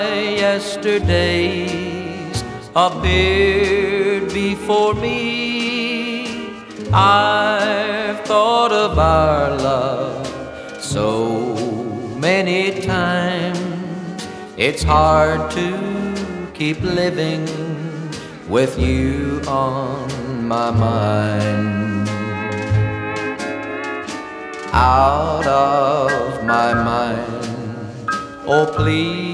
Yesterdays appeared before me. I've thought of our love so many times. It's hard to keep living with you on my mind. Out of my mind, oh please